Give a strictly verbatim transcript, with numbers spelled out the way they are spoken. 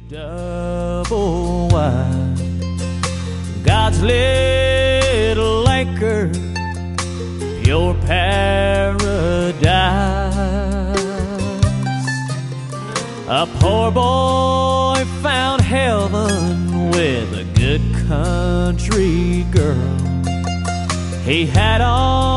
Double wide, God's little anchor, your paradise. A poor boy found heaven with a good country girl. He had all